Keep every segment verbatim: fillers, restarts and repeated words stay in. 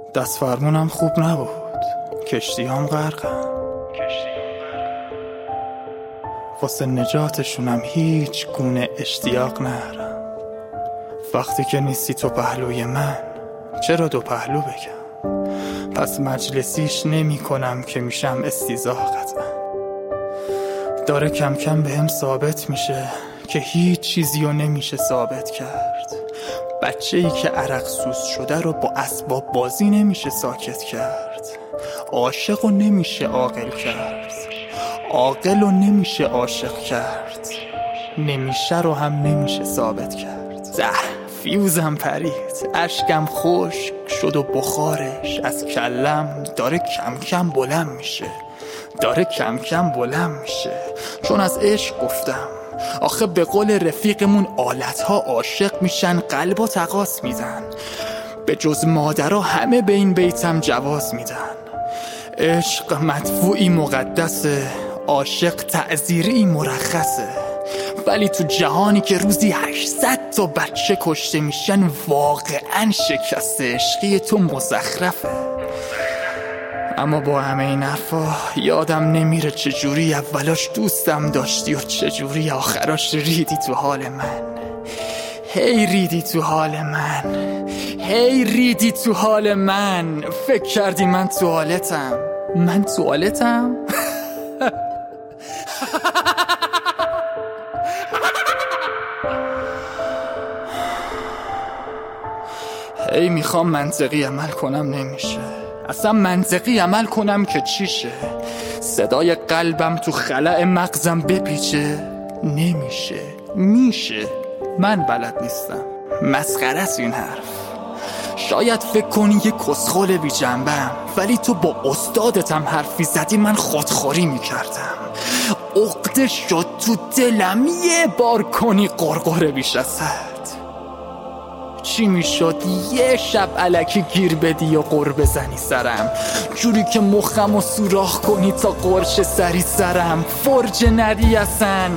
دست فرمونم خوب نبود، کشتیام غرقم، واسه نجاتشونم هیچ گونه اشتیاق نرم. وقتی که نیستی تو پهلوی من چرا دو پهلو بگم؟ پس مجلسیش نمی کنم که میشم استیزا قطعا. داره کم کم به هم ثابت میشه که هیچ چیزی رو نمیشه ثابت کرد. بچه ای که عرق سوز شده رو با اسباب بازی نمیشه ساکت کرد. عاشق رو نمیشه عاقل کرد، عاقل رو نمیشه عاشق کرد، نمیشه رو هم نمیشه ثابت کرد. زه فیوزم پرید، اشکم خشک شد و بخارش از کلم داره کم کم بلند میشه، داره کم کم بلند میشه. چون از عشق گفتم، آخه به قول رفیقمون آلتها عاشق میشن، قلبا تقاس میدن، به جز مادرها همه به این بیتم جواز میدن. عشق مدفوعی مقدسه، عاشق تعزیری مرخصه، ولی تو جهانی که روزی هشتصد تا بچه کشته میشن واقعا شکست عشقی تو مزخرفه. اما با همه این حرفا یادم نمیره چجوری اولاش دوستم داشتی و چجوری آخراش ریدی تو حال من. هی ریدی تو حال من، هی ریدی تو حال من. فکر کردی من توالتم؟ من توالتم؟ هی میخوام منطقی عمل کنم نمیشه، اصلا منطقی عمل کنم که چیشه؟ صدای قلبم تو خلأ مغزم بپیچه نمیشه. میشه، من بلد نیستم. مسخره است این حرف. شاید فکر کنی یه کسخل بی جنبم، ولی تو با استادتم حرفی زدی من خودخوری میکردم. عقده شد تو دلم یه بار کنی قرقره بیش از حد. چی میشد یه شب الکی گیر بدی و قر بزنی سرم، جوری که مخم و سوراخ کنی تا قرش سری سرم. فرج ندی اصلا،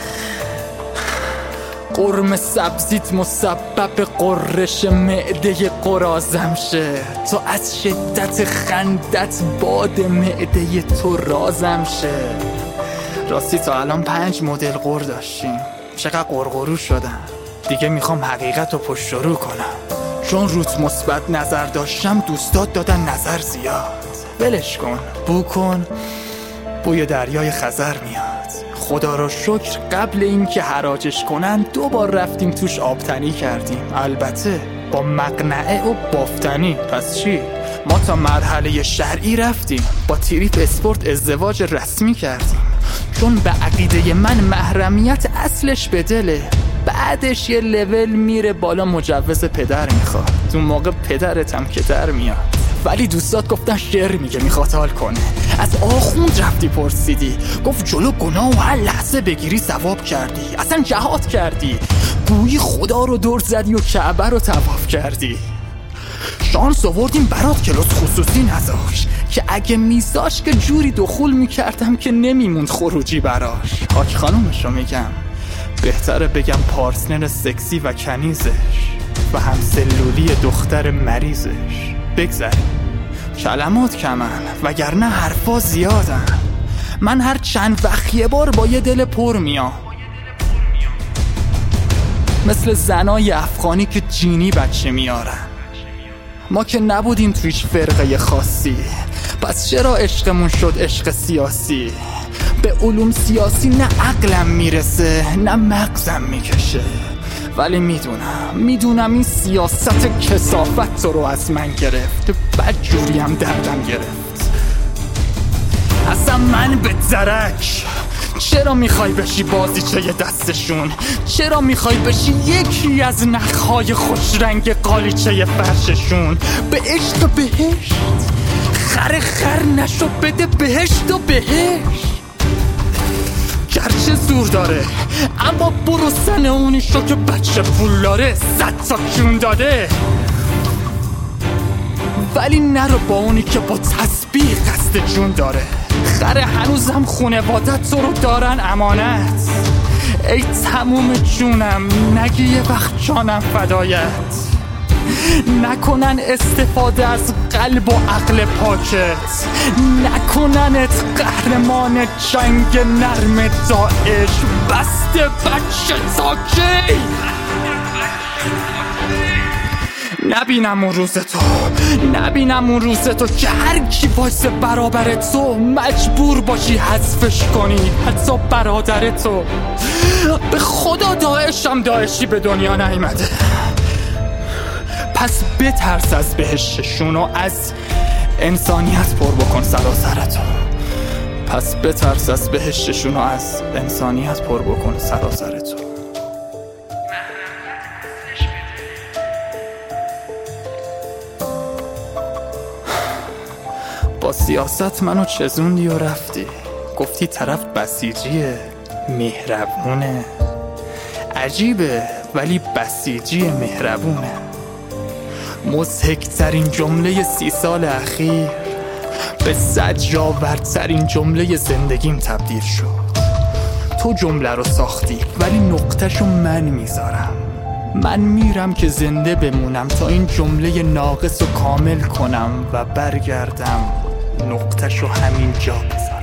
قرم سبزیت مسبب قرش معده قرازم شه، تا از شدت خندت باد معده تو رازم شه. راستی تا الان پنج مدل قر داشتیم، چقدر قرقرو شدم. دیگه میخوام حقیقت رو پشت رو کنم، چون روت مثبت نظر داشتم دوستات دادن نظر زیاد. ولش کن، بو کن، بوی دریای خزر میاد. خدا رو شکر قبل این که حراجش کنن دو بار رفتیم توش آبتنی کردیم، البته با مقنعه و بافتنی. پس چی؟ ما تا مرحله شرعی رفتیم، با تریپ اسپورت ازدواج رسمی کردیم، چون به عقیده من محرمیت اصلش به دله. بعدش یه لول میره بالا مجوز پدر میخواد، اون موقع پدرتم که در میاد. ولی دوستات گفتن شعر میگه میخواد حال کنه. از آخوند رفتی پرسیدی، گفت جلو گناه و هر لحظه بگیری ثواب کردی، اصلا جهاد کردی، گویی خدا رو دور زدی و کعبه رو طواف کردی. شانس آوردیم برات کلاس خصوصی نذاش، که اگه میذاش که جوری دخول میکردم که نمیموند خروجی براش. حاج خانومشو میگم، بهتره بگم پارتنر سکسی و کنیزش و همسلولی دختر مریضش. بگذاریم، کلمات کمن وگرنه حرفا زیادن. من هر چند وقت یه بار با یه دل پر میام، مثل زنای افغانی که جینی بچه میارن. ما که نبودیم تو هیچ فرقه خاصی، پس چرا عشقمون شد عشق سیاسی؟ به علوم سیاسی نه عقلم میرسه نه مغزم میکشه، ولی میدونم میدونم این سیاست کثافت تو رو از من گرفت، بد جوری هم دردم گرفت. اصلا من به درک، چرا میخوای بشی بازیچه دستشون؟ چرا میخوای بشی یکی از نخهای خوشرنگ قالیچه فرششون؟ به عشق بهشت خر خر نشو، بده بهشت و بهشت. گرچه زور داره اما برو سن اونی شو که بچه پول داره، صد تا کیون داده. ولی نرو با اونی که با تسبیح قصد جون داره. خره هنوزم خونوادت تو رو دارن امانت. ای تموم جونم نگی یه وقت جانم فدایت. نکنن استفاده از قلب و عقل پاکت، نکننت قهرمان جنگ نرم داعش. بسته بچه تا کی نبینم اون روز تو، نبینم اون روز تو که هر کی وایسه برابر تو مجبور باشی حذفش کنی، حتی برادر تو. به خدا داعشم داعشی به دنیا نیامده، پس بترس از بهشتشون و از انسانیت پر بکن سراسرتو. پس بترس از بهشتشون و از انسانیت پر بکن سراسرتو. با سیاست منو چزوندی و رفتی، گفتی طرف بسیجیه مهربونه. عجیبه ولی بسیجی مهربونه. مضحک‌ترین جمله سی سال اخیر به زجرآورترین جمله زندگیم تبدیل شد. تو جمله رو ساختی ولی نقطه‌شو من میذارم. من میرم که زنده بمونم تا این جمله ناقص رو کامل کنم و برگردم نقطه‌شو همین جا بذارم.